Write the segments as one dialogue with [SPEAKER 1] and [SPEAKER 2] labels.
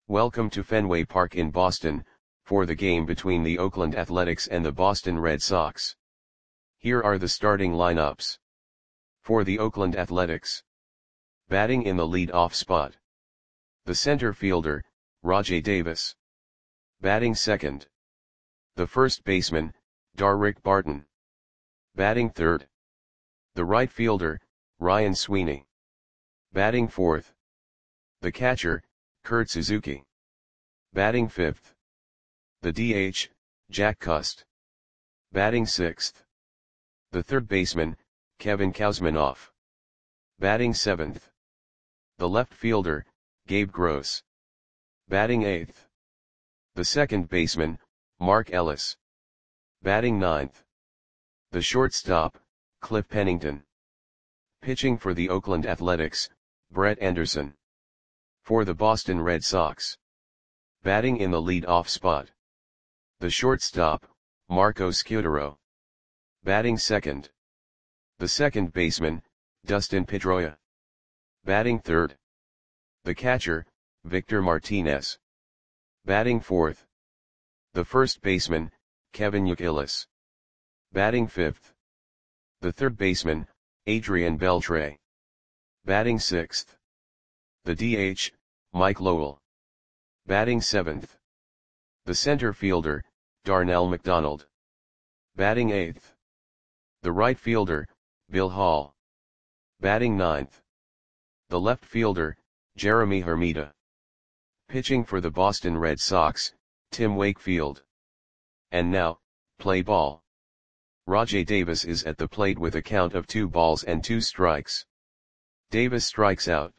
[SPEAKER 1] Welcome to Fenway Park in Boston, for the game between the Oakland Athletics and the Boston Red Sox. Here are the starting lineups. For the Oakland Athletics. Batting in the lead-off spot. The center fielder, Rajai Davis. Batting second. The first baseman, Darrick Barton. Batting third. The right fielder, Ryan Sweeney. Batting fourth. The catcher, Kurt Suzuki. Batting fifth. The DH, Jack Cust. Batting sixth. The third baseman, Kevin Kuzminoff. Batting seventh. The left fielder, Gabe Gross. Batting eighth. The second baseman, Mark Ellis. Batting ninth. The shortstop, Cliff Pennington. Pitching for the Oakland Athletics, Brett Anderson. For the Boston Red Sox. Batting in the lead-off spot. The shortstop, Marco Scutaro. Batting second. The second baseman, Dustin Pedroia. Batting third. The catcher, Victor Martinez. Batting fourth. The first baseman, Kevin Youkilis. Batting fifth. The third baseman, Adrian Beltre. Batting sixth. The DH, Mike Lowell. Batting seventh. The center fielder, Darnell McDonald. Batting eighth. The right fielder, Bill Hall. Batting ninth. The left fielder, Jeremy Hermida. Pitching for the Boston Red Sox, Tim Wakefield. And now, play ball. Rajai Davis is at the plate with a count of 2 balls and 2 strikes. Davis strikes out.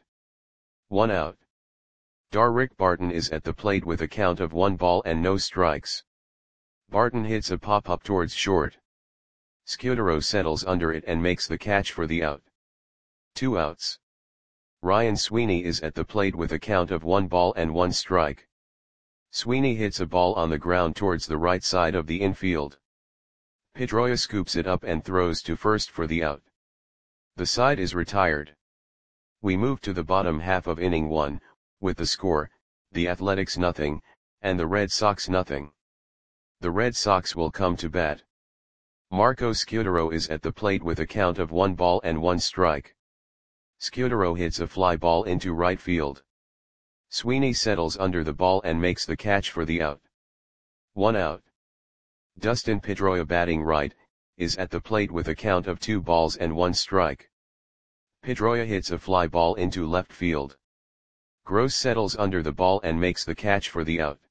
[SPEAKER 1] 1 out. Darrick Barton is at the plate with a count of 1 ball and no strikes. Barton hits a pop-up towards short. Scutaro settles under it and makes the catch for the out. 2 outs. Ryan Sweeney is at the plate with a count of 1 ball and 1 strike. Sweeney hits a ball on the ground towards the right side of the infield. Pedroia scoops it up and throws to first for the out. The side is retired. We move to the bottom half of inning 1, with the score, the Athletics 0, and the Red Sox 0. The Red Sox will come to bat. Marco Scutaro is at the plate with a count of 1 ball and 1 strike. Scutaro hits a fly ball into right field. Sweeney settles under the ball and makes the catch for the out. 1 out. Dustin Pedroia, batting right, is at the plate with a count of 2 balls and 1 strike. Pedroia hits a fly ball into left field. Gross settles under the ball and makes the catch for the out.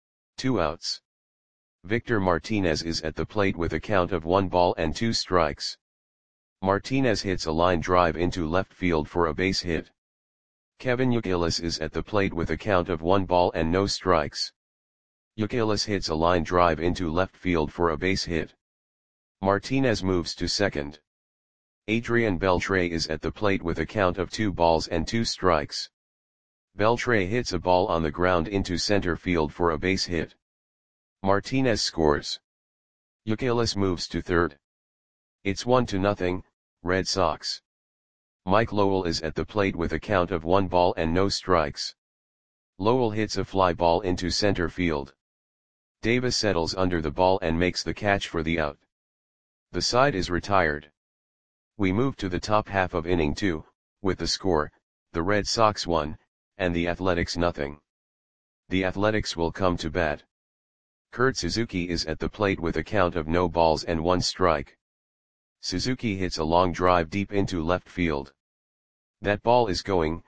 [SPEAKER 1] 2 outs. Victor Martinez is at the plate with a count of 1 ball and 2 strikes. Martinez hits a line drive into left field for a base hit. Kevin Youkilis is at the plate with a count of 1 ball and no strikes. Youkilis hits a line drive into left field for a base hit. Martinez moves to second. Adrian Beltre is at the plate with a count of 2 balls and 2 strikes. Beltre hits a ball on the ground into center field for a base hit. Martinez scores. Youkilis moves to third. It's 1-0, Red Sox. Mike Lowell is at the plate with a count of 1 ball and no strikes. Lowell hits a fly ball into center field. Davis settles under the ball and makes the catch for the out. The side is retired. We move to the top half of inning 2, with the score, the Red Sox 1, and the Athletics 0. The Athletics will come to bat. Kurt Suzuki is at the plate with a count of no balls and 1 strike. Suzuki hits a long drive deep into left field. That ball is gone.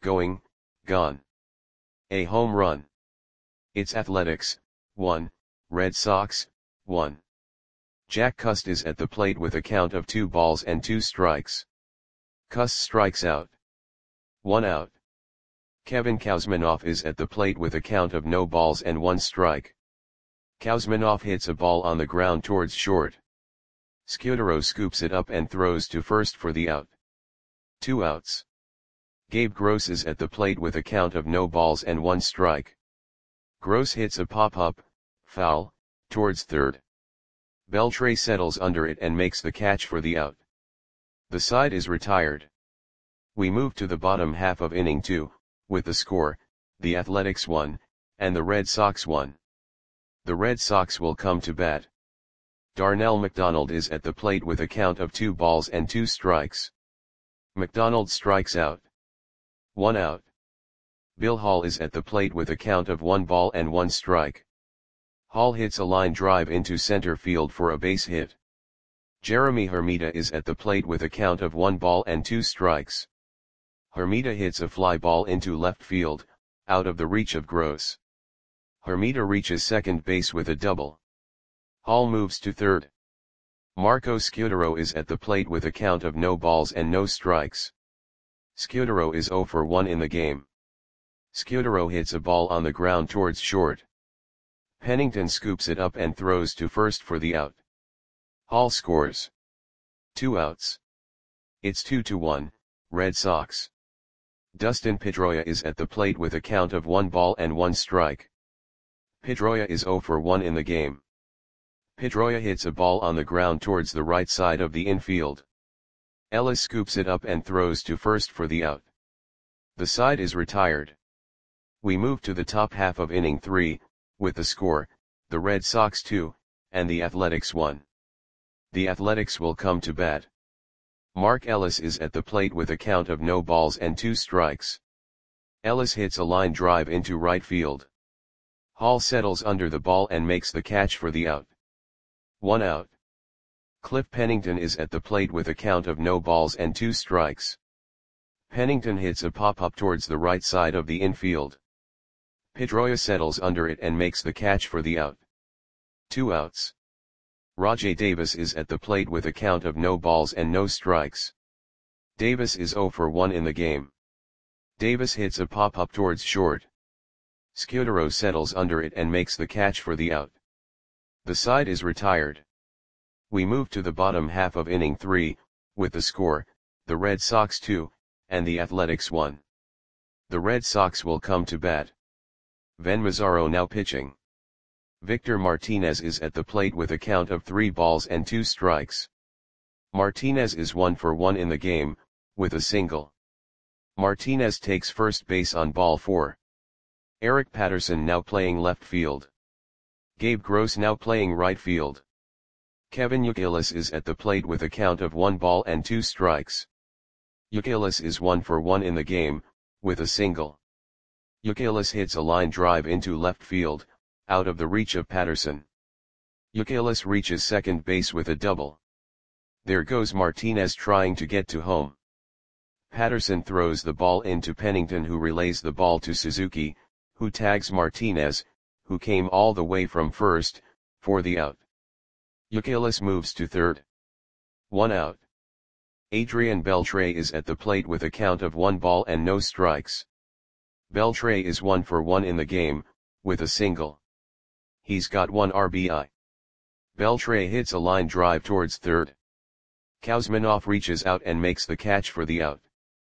[SPEAKER 1] A home run. It's Athletics 1, Red Sox 1. Jack Cust is at the plate with a count of 2 balls and 2 strikes. Cust strikes out. 1 out. Kevin Kuzminoff is at the plate with a count of no balls and 1 strike. Kuzminoff hits a ball on the ground towards short. Scutaro scoops it up and throws to first for the out. 2 outs. Gabe Gross is at the plate with a count of no balls and 1 strike. Gross hits a pop-up, foul, towards third. Beltre settles under it and makes the catch for the out. The side is retired. We move to the bottom half of inning 2, with the score, the Athletics won, and the Red Sox won. The Red Sox will come to bat. Darnell McDonald is at the plate with a count of 2 balls and 2 strikes. McDonald strikes out. 1 out. Bill Hall is at the plate with a count of 1 ball and 1 strike. Hall hits a line drive into center field for a base hit. Jeremy Hermida is at the plate with a count of 1 ball and 2 strikes. Hermida hits a fly ball into left field, out of the reach of Gross. Hermida reaches second base with a double. Hall moves to third. Marco Scutaro is at the plate with a count of no balls and no strikes. Scutaro is 0 for 1 in the game. Scutaro hits a ball on the ground towards short. Pennington scoops it up and throws to first for the out. Hall scores. 2 outs. It's 2-1, Red Sox. Dustin Pedroia is at the plate with a count of 1 ball and 1 strike. Pedroia is 0 for 1 in the game. Pedroia hits a ball on the ground towards the right side of the infield. Ellis scoops it up and throws to first for the out. The side is retired. We move to the top half of inning 3, with the score, the Red Sox 2, and the Athletics 1. The Athletics will come to bat. Mark Ellis is at the plate with a count of no balls and 2 strikes. Ellis hits a line drive into right field. Hall settles under the ball and makes the catch for the out. 1 out. Cliff Pennington is at the plate with a count of no balls and 2 strikes. Pennington hits a pop-up towards the right side of the infield. Pedroia settles under it and makes the catch for the out. 2 outs. Rajai Davis is at the plate with a count of no balls and no strikes. Davis is 0 for 1 in the game. Davis hits a pop-up towards short. Scutaro settles under it and makes the catch for the out. The side is retired. We move to the bottom half of inning 3, with the score, the Red Sox 2, and the Athletics 1. The Red Sox will come to bat. Ven Mazzaro now pitching. Victor Martinez is at the plate with a count of 3 balls and 2 strikes. Martinez is 1 for 1 in the game, with a single. Martinez takes first base on ball 4. Eric Patterson now playing left field. Gabe Gross now playing right field. Kevin Youkilis is at the plate with a count of 1 ball and 2 strikes. Youkilis is 1 for 1 in the game, with a single. Youkilis hits a line drive into left field, out of the reach of Patterson. Youkilis reaches second base with a double. There goes Martinez trying to get to home. Patterson throws the ball into Pennington, who relays the ball to Suzuki, who tags Martinez, who came all the way from first, for the out. Youkilis moves to third. 1 out. Adrian Beltre is at the plate with a count of 1 ball and no strikes. Beltre is 1 for 1 in the game, with a single. He's got 1 RBI. Beltre hits a line drive towards third. Kuzminoff reaches out and makes the catch for the out.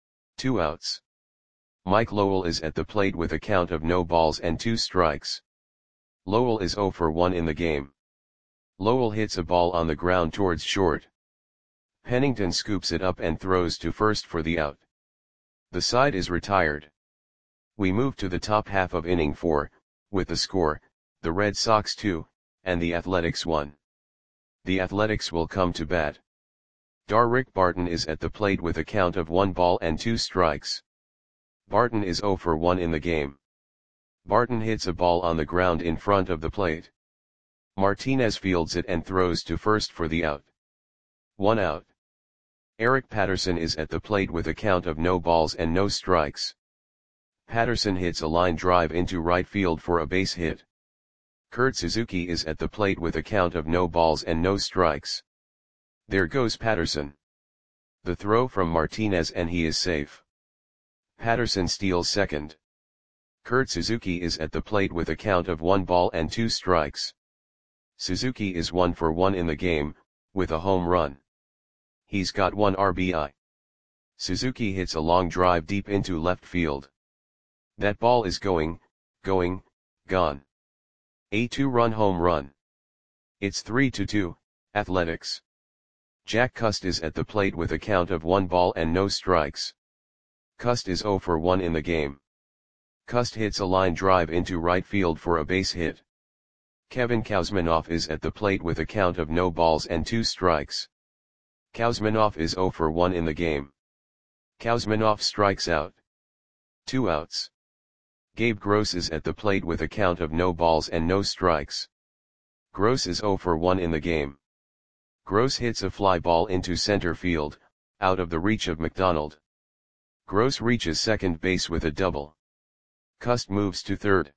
[SPEAKER 1] 2 outs. Mike Lowell is at the plate with a count of no balls and 2 strikes. Lowell is 0 for 1 in the game. Lowell hits a ball on the ground towards short. Pennington scoops it up and throws to first for the out. The side is retired. We move to the top half of inning 4, with the score, the Red Sox 2, and the Athletics 1. The Athletics will come to bat. Darrick Barton is at the plate with a count of 1 ball and 2 strikes. Barton is 0 for 1 in the game. Barton hits a ball on the ground in front of the plate. Martinez fields it and throws to first for the out. 1 out. Eric Patterson is at the plate with a count of no balls and no strikes. Patterson hits a line drive into right field for a base hit. Kurt Suzuki is at the plate with a count of no balls and no strikes. There goes Patterson. The throw from Martinez and he is safe. Patterson steals second. Kurt Suzuki is at the plate with a count of 1 ball and 2 strikes. Suzuki is 1 for 1 in the game, with a home run. He's got 1 RBI. Suzuki hits a long drive deep into left field. That ball is going, gone. A 2-run home run. It's 3-2, Athletics. Jack Cust is at the plate with a count of 1 ball and no strikes. Cust is 0 for 1 in the game. Cust hits a line drive into right field for a base hit. Kevin Kouzmanoff is at the plate with a count of no balls and 2 strikes. Kouzmanoff is 0 for 1 in the game. Kouzmanoff strikes out. 2 outs. Gabe Gross is at the plate with a count of no balls and no strikes. Gross is 0 for 1 in the game. Gross hits a fly ball into center field, out of the reach of McDonald. Gross reaches second base with a double. Cust moves to third.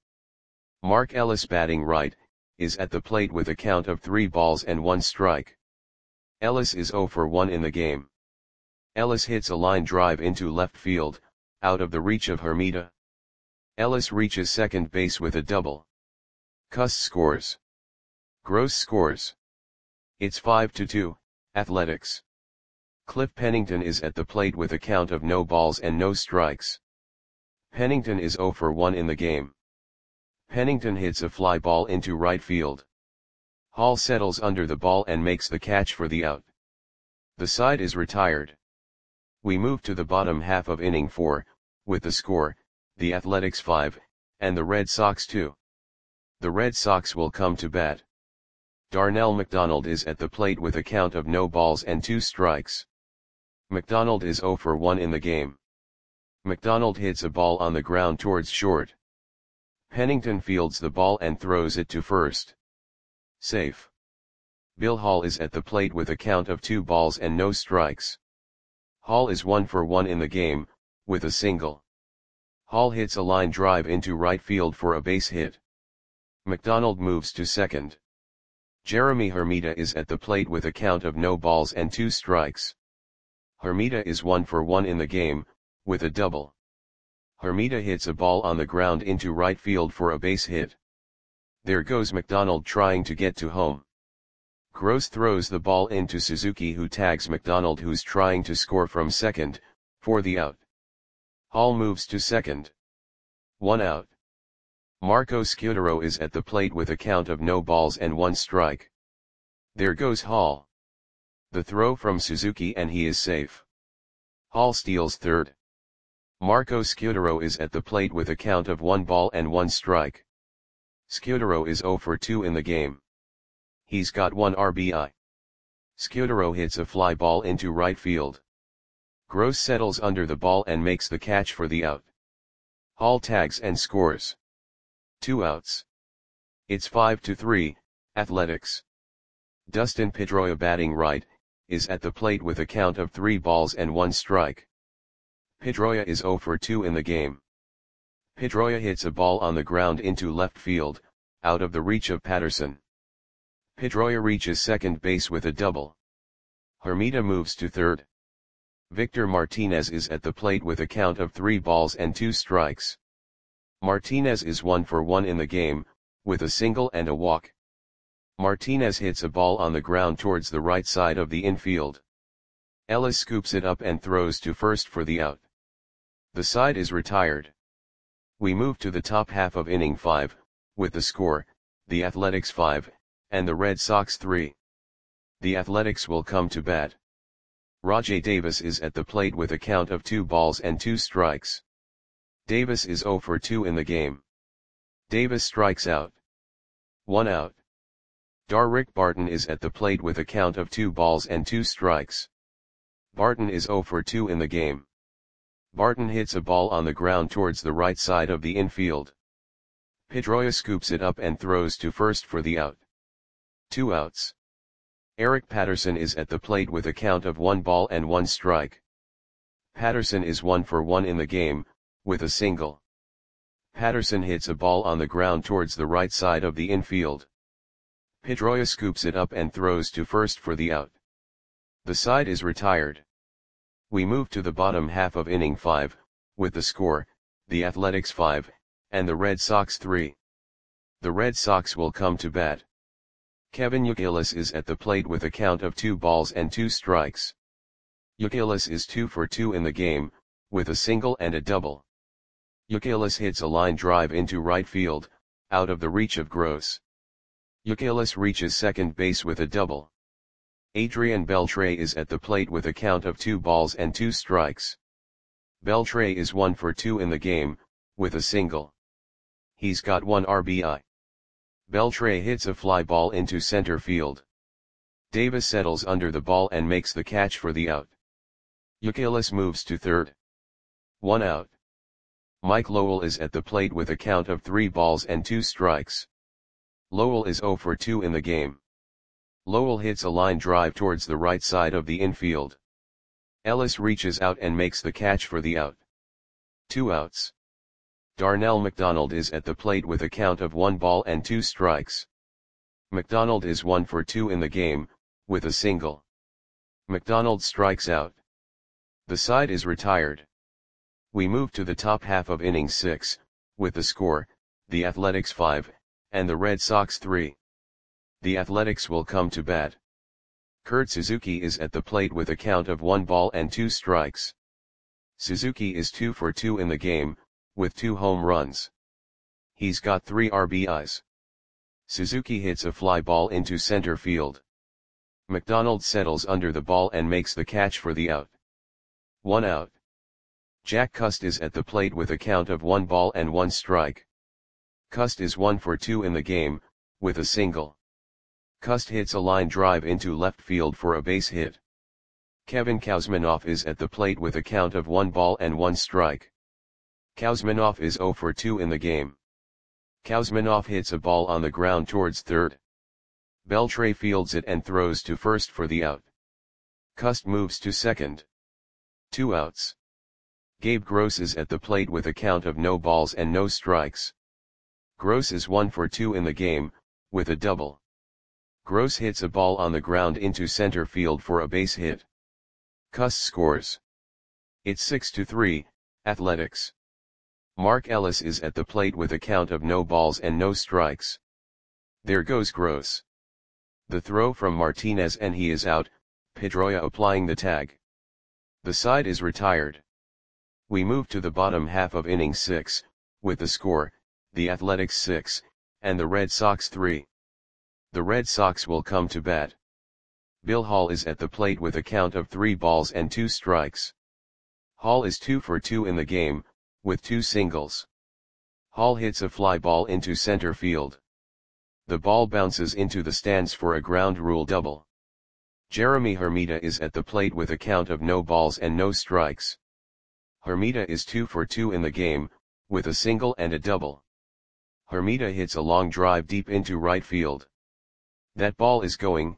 [SPEAKER 1] Mark Ellis, batting right, is at the plate with a count of 3 balls and 1 strike. Ellis is 0 for 1 in the game. Ellis hits a line drive into left field, out of the reach of Hermida. Ellis reaches second base with a double. Cust scores. Gross scores. It's 5-2, Athletics. Cliff Pennington is at the plate with a count of no balls and no strikes. Pennington is 0 for 1 in the game. Pennington hits a fly ball into right field. Hall settles under the ball and makes the catch for the out. The side is retired. We move to the bottom half of inning 4, with the score, the Athletics 5, and the Red Sox 2. The Red Sox will come to bat. Darnell McDonald is at the plate with a count of no balls and 2 strikes. McDonald is 0 for 1 in the game. McDonald hits a ball on the ground towards short. Pennington fields the ball and throws it to first. Safe. Bill Hall is at the plate with a count of 2 balls and no strikes. Hall is 1 for 1 in the game, with a single. Hall hits a line drive into right field for a base hit. McDonald moves to second. Jeremy Hermida is at the plate with a count of no balls and 2 strikes. Hermida is 1 for 1 in the game, with a double. Hermida hits a ball on the ground into right field for a base hit. There goes McDonald trying to get to home. Gross throws the ball into Suzuki, who tags McDonald, who's trying to score from second, for the out. Hall moves to second. 1 out. Marco Scutaro is at the plate with a count of no balls and 1 strike. There goes Hall. The throw from Suzuki and he is safe. Hall steals third. Marco Scutaro is at the plate with a count of 1 ball and 1 strike. Scutaro is 0 for 2 in the game. He's got 1 RBI. Scutaro hits a fly ball into right field. Gross settles under the ball and makes the catch for the out. Hall tags and scores. 2 outs. It's 5-3, Athletics. Dustin Pedroia, batting right, is at the plate with a count of 3 balls and 1 strike. Pedroia is 0 for 2 in the game. Pedroia hits a ball on the ground into left field, out of the reach of Patterson. Pedroia reaches second base with a double. Hermida moves to third. Victor Martinez is at the plate with a count of 3 balls and 2 strikes. Martinez is 1 for 1 in the game, with a single and a walk. Martinez hits a ball on the ground towards the right side of the infield. Ellis scoops it up and throws to first for the out. The side is retired. We move to the top half of inning 5, with the score, the Athletics 5, and the Red Sox 3. The Athletics will come to bat. Rajai Davis is at the plate with a count of 2 balls and 2 strikes. Davis is 0 for 2 in the game. Davis strikes out. 1 out. Darrick Barton is at the plate with a count of 2 balls and 2 strikes. Barton is 0 for 2 in the game. Barton hits a ball on the ground towards the right side of the infield. Pedroia scoops it up and throws to first for the out. 2 outs. Eric Patterson is at the plate with a count of 1 ball and 1 strike. Patterson is 1 for 1 in the game, with a single. Patterson hits a ball on the ground towards the right side of the infield. Pedroia scoops it up and throws to first for the out. The side is retired. We move to the bottom half of inning 5, with the score, the Athletics 5, and the Red Sox 3. The Red Sox will come to bat. Kevin Youkilis is at the plate with a count of 2 balls and 2 strikes. Youkilis is 2 for 2 in the game, with a single and a double. Youkilis hits a line drive into right field, out of the reach of Gross. Youkilis reaches second base with a double. Adrian Beltre is at the plate with a count of 2 balls and 2 strikes. Beltre is 1 for 2 in the game, with a single. He's got 1 RBI. Beltre hits a fly ball into center field. Davis settles under the ball and makes the catch for the out. Youkilis moves to third. 1 out. Mike Lowell is at the plate with a count of 3 balls and 2 strikes. Lowell is 0 for 2 in the game. Lowell hits a line drive towards the right side of the infield. Ellis reaches out and makes the catch for the out. 2 outs. Darnell McDonald is at the plate with a count of 1 ball and 2 strikes. McDonald is 1 for 2 in the game, with a single. McDonald strikes out. The side is retired. We move to the top half of inning 6, with the score, the Athletics 5, and the Red Sox 3. The Athletics will come to bat. Kurt Suzuki is at the plate with a count of 1 ball and 2 strikes. Suzuki is 2 for 2 in the game, with 2 home runs. He's got 3 RBIs. Suzuki hits a fly ball into center field. McDonald settles under the ball and makes the catch for the out. 1 out. Jack Cust is at the plate with a count of 1 ball and 1 strike. Cust is 1 for 2 in the game, with a single. Cust hits a line drive into left field for a base hit. Kevin Kouzmanoff is at the plate with a count of 1 ball and 1 strike. Kouzmanoff is 0 for 2 in the game. Kouzmanoff hits a ball on the ground towards third. Beltre fields it and throws to first for the out. Cust moves to second. 2 outs. Gabe Gross is at the plate with a count of no balls and no strikes. Gross is 1 for 2 in the game, with a double. Gross hits a ball on the ground into center field for a base hit. Cust scores. It's 6-3, Athletics. Mark Ellis is at the plate with a count of no balls and no strikes. There goes Gross. The throw from Martinez and he is out, Pedroia applying the tag. The side is retired. We move to the bottom half of inning 6, with the score, the Athletics 6, and the Red Sox 3. The Red Sox will come to bat. Bill Hall is at the plate with a count of 3 balls and 2 strikes. Hall is 2 for 2 in the game, with 2 singles. Hall hits a fly ball into center field. The ball bounces into the stands for a ground rule double. Jeremy Hermida is at the plate with a count of no balls and no strikes. Hermida is 2 for 2 in the game, with a single and a double. Hermida hits a long drive deep into right field. That ball is gone.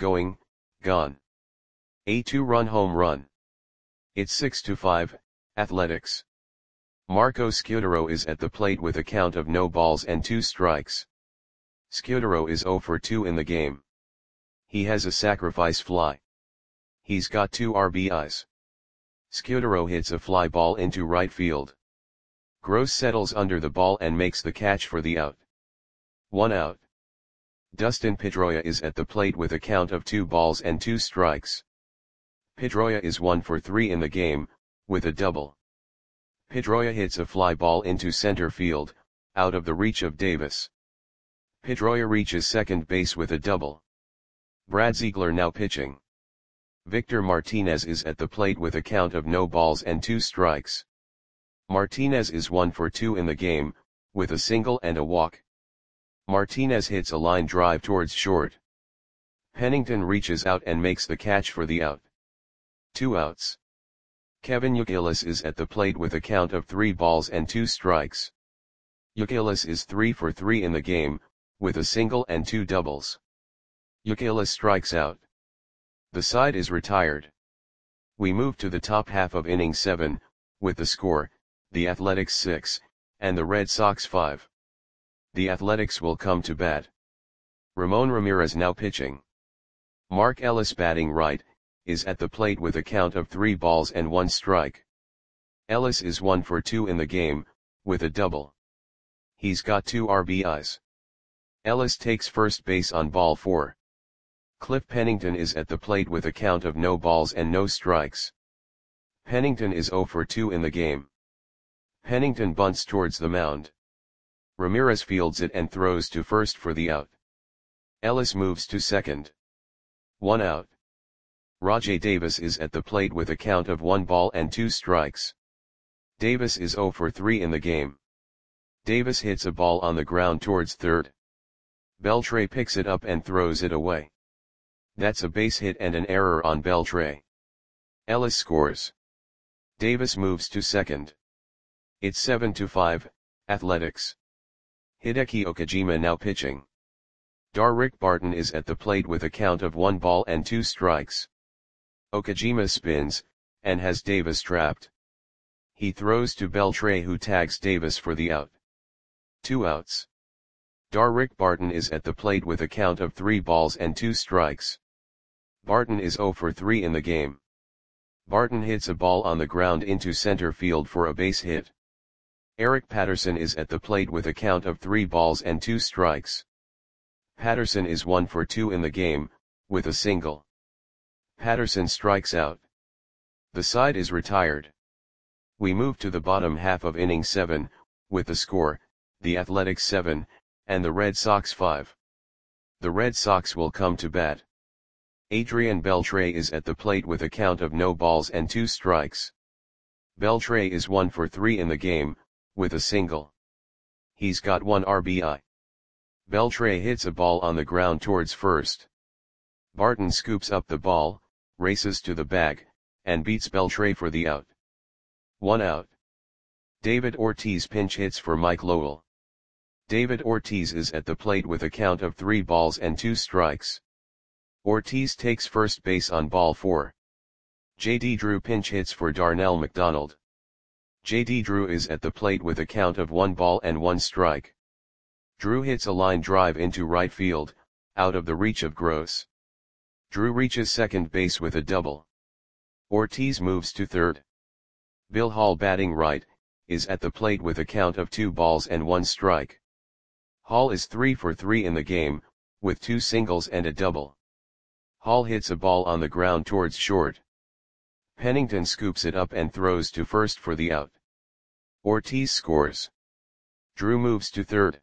[SPEAKER 1] A 2-run home run. It's 6-5, Athletics. Marco Scudero is at the plate with a count of no balls and 2 strikes. Scudero is 0 for 2 in the game. He has a sacrifice fly. He's got 2 RBIs. Scudero hits a fly ball into right field. Gross settles under the ball and makes the catch for the out. 1 out. Dustin Pedroia is at the plate with a count of 2 balls and 2 strikes. Pedroia is 1 for 3 in the game, with a double. Pedroia hits a fly ball into center field, out of the reach of Davis. Pedroia reaches second base with a double. Brad Ziegler now pitching. Victor Martinez is at the plate with a count of no balls and 2 strikes. Martinez is 1 for 2 in the game, with a single and a walk. Martinez hits a line drive towards short. Pennington reaches out and makes the catch for the out. 2 outs. Kevin Youkilis is at the plate with a count of 3 balls and 2 strikes. Youkilis is 3 for 3 in the game, with a single and 2 doubles. Youkilis strikes out. The side is retired. We move to the top half of inning 7, with the score, the Athletics 6, and the Red Sox 5. The Athletics will come to bat. Ramon Ramirez now pitching. Mark Ellis batting right, is at the plate with a count of 3 balls and 1 strike. Ellis is 1 for 2 in the game, with a double. He's got 2 RBIs. Ellis takes first base on ball 4. Cliff Pennington is at the plate with a count of no balls and no strikes. Pennington is 0 for 2 in the game. Pennington bunts towards the mound. Ramirez fields it and throws to first for the out. Ellis moves to second. 1 out. Rajai Davis is at the plate with a count of 1 ball and 2 strikes. Davis is 0 for 3 in the game. Davis hits a ball on the ground towards third. Beltre picks it up and throws it away. That's a base hit and an error on Beltre. Ellis scores. Davis moves to second. It's 7-5, Athletics. Hideki Okajima now pitching. Darrick Barton is at the plate with a count of 1 ball and 2 strikes. Okajima spins, and has Davis trapped. He throws to Beltre, who tags Davis for the out. 2 outs. Darrick Barton is at the plate with a count of 3 balls and 2 strikes. Barton is 0 for 3 in the game. Barton hits a ball on the ground into center field for a base hit. Eric Patterson is at the plate with a count of 3 balls and 2 strikes. Patterson is 1 for 2 in the game, with a single. Patterson strikes out. The side is retired. We move to the bottom half of inning 7, with the score, the Athletics 7, and the Red Sox 5. The Red Sox will come to bat. Adrian Beltre is at the plate with a count of no balls and 2 strikes. Beltre is 1 for 3 in the game, with a single. He's got 1 RBI. Beltre hits a ball on the ground towards first. Barton scoops up the ball, races to the bag, and beats Beltre for the out. 1 out. David Ortiz pinch hits for Mike Lowell. David Ortiz is at the plate with a count of 3 balls and 2 strikes. Ortiz takes first base on ball 4. J.D. Drew pinch hits for Darnell McDonald. J.D. Drew is at the plate with a count of 1 ball and 1 strike. Drew hits a line drive into right field, out of the reach of Gross. Drew reaches second base with a double. Ortiz moves to third. Bill Hall, batting right, is at the plate with a count of 2 balls and 1 strike. Hall is 3 for 3 in the game, with 2 singles and a double. Hall hits a ball on the ground towards short. Pennington scoops it up and throws to first for the out. Ortiz scores. Drew moves to third.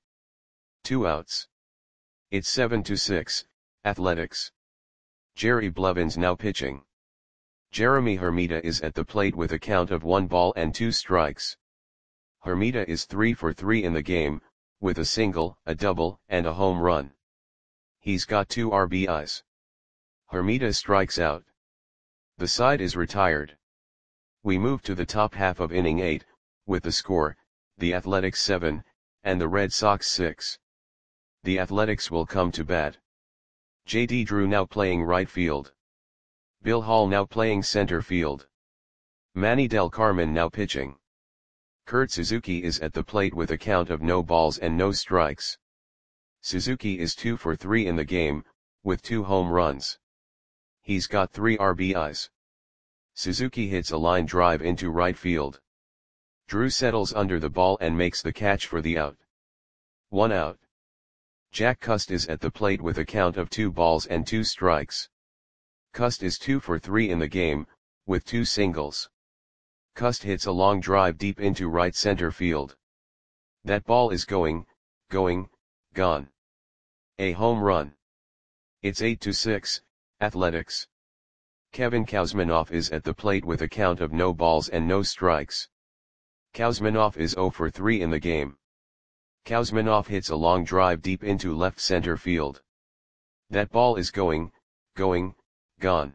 [SPEAKER 1] 2 outs. It's 7-6, Athletics. Jerry Blevins now pitching. Jeremy Hermida is at the plate with a count of 1 ball and 2 strikes. Hermida is 3 for 3 in the game, with a single, a double, and a home run. He's got 2 RBIs. Hermida strikes out. The side is retired. We move to the top half of inning 8, with the score, the Athletics 7, and the Red Sox 6. The Athletics will come to bat. J.D. Drew now playing right field. Bill Hall now playing center field. Manny Del Carmen now pitching. Kurt Suzuki is at the plate with a count of no balls and no strikes. Suzuki is 2 for 3 in the game, with 2 home runs. He's got 3 RBIs. Suzuki hits a line drive into right field. Drew settles under the ball and makes the catch for the out. 1 out. Jack Cust is at the plate with a count of 2 balls and 2 strikes. Cust is 2 for 3 in the game, with 2 singles. Cust hits a long drive deep into right center field. That ball is going, gone. A home run. It's 8-6, Athletics. Kevin Kuzminoff is at the plate with a count of no balls and no strikes. Kuzminoff is 0 for 3 in the game. Kuzminoff hits a long drive deep into left center field. That ball is going, gone.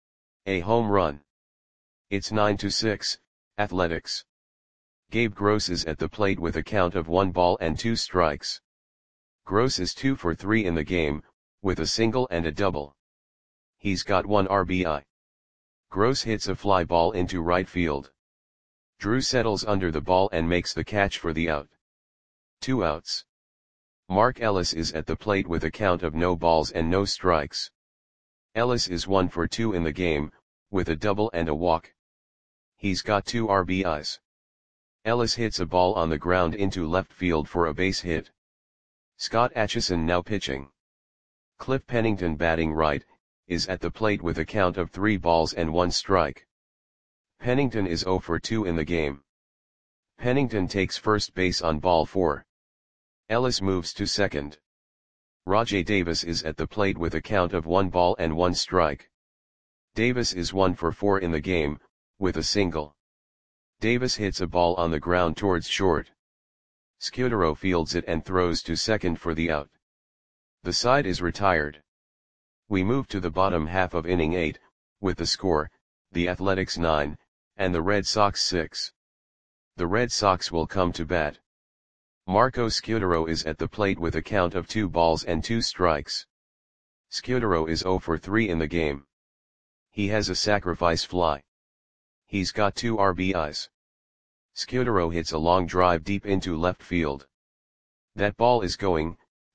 [SPEAKER 1] A home run. It's 9-6, Athletics. Gabe Gross is at the plate with a count of 1 ball and 2 strikes. Gross is 2 for 3 in the game, with a single and a double. He's got 1 RBI. Gross hits a fly ball into right field. Drew settles under the ball and makes the catch for the out. 2 outs. Mark Ellis is at the plate with a count of no balls and no strikes. Ellis is 1 for 2 in the game, with a double and a walk. He's got 2 RBIs. Ellis hits a ball on the ground into left field for a base hit. Scott Atchison now pitching. Cliff Pennington, batting right, is at the plate with a count of 3 balls and 1 strike. Pennington is 0 for 2 in the game. Pennington takes first base on ball 4. Ellis moves to second. Rajai Davis is at the plate with a count of 1 ball and 1 strike. Davis is 1 for 4 in the game, with a single. Davis hits a ball on the ground towards short. Scudero fields it and throws to second for the out. The side is retired. We move to the bottom half of inning 8, with the score, the Athletics 9, and the Red Sox 6. The Red Sox will come to bat. Marco Scudero is at the plate with a count of 2 balls and 2 strikes. Scudero is 0 for 3 in the game. He has a sacrifice fly. He's got 2 RBIs. Scudero hits a long drive deep into left field. That ball is going,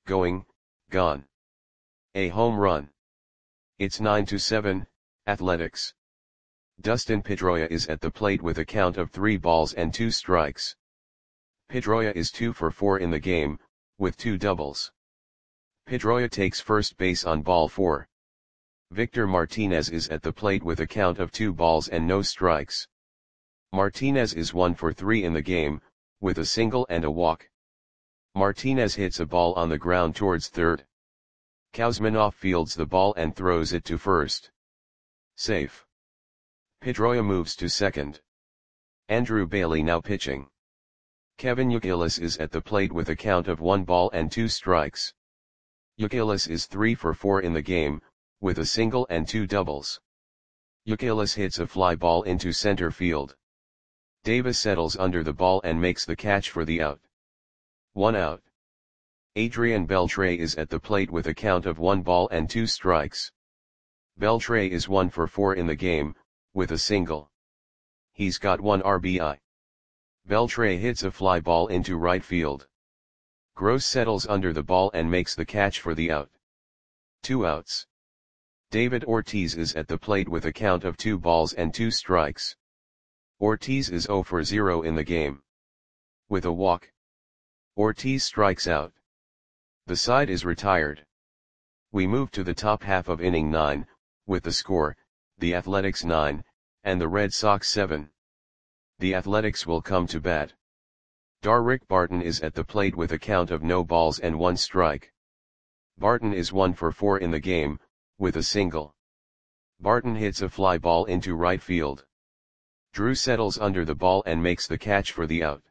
[SPEAKER 1] gone. A home run. It's 9-7, Athletics. Dustin Pedroia is at the plate with a count of 3 balls and 2 strikes. Pedroia is 2 for 4 in the game, with 2 doubles. Pedroia takes first base on ball 4. Victor Martinez is at the plate with a count of 2 balls and no strikes. Martinez is 1 for 3 in the game, with a single and a walk. Martinez hits a ball on the ground towards third. Kuzminoff fields the ball and throws it to first. Safe. Pedroia moves to second. Andrew Bailey now pitching. Kevin Youkilis is at the plate with a count of 1 ball and 2 strikes. Youkilis is 3 for 4 in the game, with a single and 2 doubles. Youkilis hits a fly ball into center field. Davis settles under the ball and makes the catch for the out. 1 out. Adrian Beltre is at the plate with a count of 1 ball and 2 strikes. Beltre is 1 for 4 in the game, with a single. He's got 1 RBI. Beltre hits a fly ball into right field. Gross settles under the ball and makes the catch for the out. 2 outs. David Ortiz is at the plate with a count of 2 balls and 2 strikes. Ortiz is 0 for 0 in the game. With a walk. Ortiz strikes out. The side is retired. We move to the top half of inning 9, with the score, the Athletics 9, and the Red Sox 7. The Athletics will come to bat. Darrick Barton is at the plate with a count of no balls and 1 strike. Barton is 1 for 4 in the game, with a single. Barton hits a fly ball into right field. Drew settles under the ball and makes the catch for the out.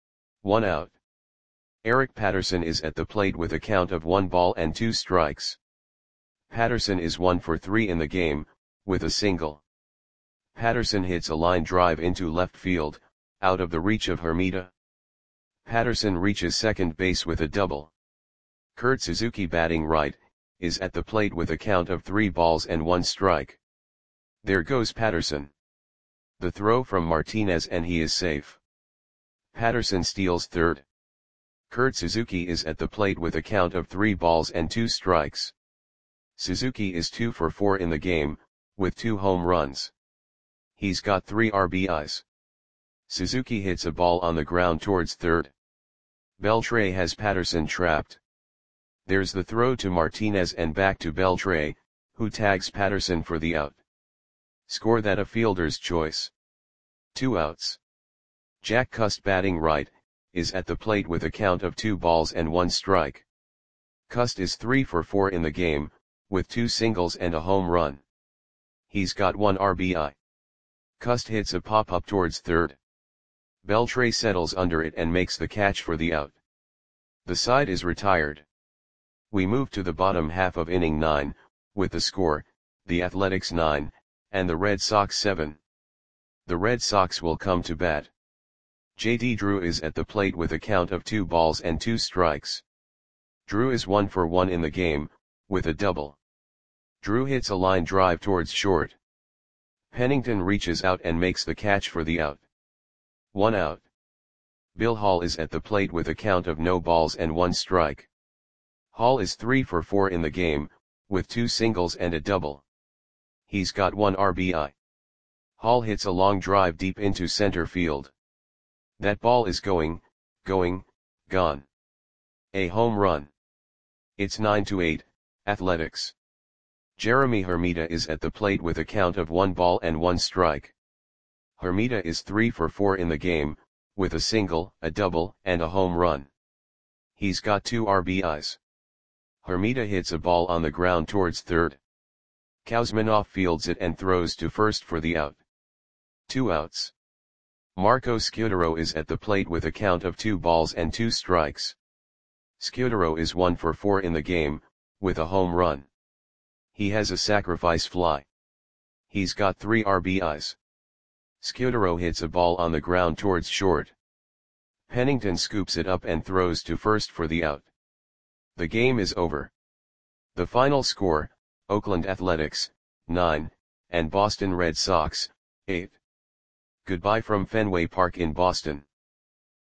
[SPEAKER 1] 1 out. Eric Patterson is at the plate with a count of 1 ball and 2 strikes. Patterson is 1 for 3 in the game, with a single. Patterson hits a line drive into left field, out of the reach of Hermida. Patterson reaches second base with a double. Kurt Suzuki batting right, is at the plate with a count of 3 balls and 1 strike. There goes Patterson. The throw from Martinez and he is safe. Patterson steals third. Kurt Suzuki is at the plate with a count of 3 balls and 2 strikes. Suzuki is 2 for 4 in the game, with 2 home runs. He's got 3 RBIs. Suzuki hits a ball on the ground towards third. Beltre has Patterson trapped. There's the throw to Martinez and back to Beltre, who tags Patterson for the out. Score that a fielder's choice. 2 outs. Jack Cust batting right, is at the plate with a count of 2 balls and 1 strike. Cust is 3 for 4 in the game, with 2 singles and a home run. He's got 1 RBI. Cust hits a pop-up towards third. Beltre settles under it and makes the catch for the out. The side is retired. We move to the bottom half of inning 9, with the score, the Athletics 9, and the Red Sox 7. The Red Sox will come to bat. J.D. Drew is at the plate with a count of 2 balls and 2 strikes. Drew is 1 for 1 in the game, with a double. Drew hits a line drive towards short. Pennington reaches out and makes the catch for the out. 1 out. Bill Hall is at the plate with a count of no balls and 1 strike. Hall is 3 for 4 in the game, with 2 singles and a double. He's got 1 RBI. Hall hits a long drive deep into center field. That ball is going, gone. A home run. It's 9-8, Athletics. Jeremy Hermida is at the plate with a count of 1 ball and 1 strike. Hermida is 3 for 4 in the game, with a single, a double, and a home run. He's got 2 RBIs. Hermida hits a ball on the ground towards third. Kuzminoff fields it and throws to first for the out. 2 outs. Marco Scutaro is at the plate with a count of 2 balls and 2 strikes. Scutaro is 1 for 4 in the game, with a home run. He has a sacrifice fly. He's got 3 RBIs. Scutaro hits a ball on the ground towards short. Pennington scoops it up and throws to first for the out. The game is over. The final score, Oakland Athletics, 9, and Boston Red Sox, 8. Goodbye from Fenway Park in Boston.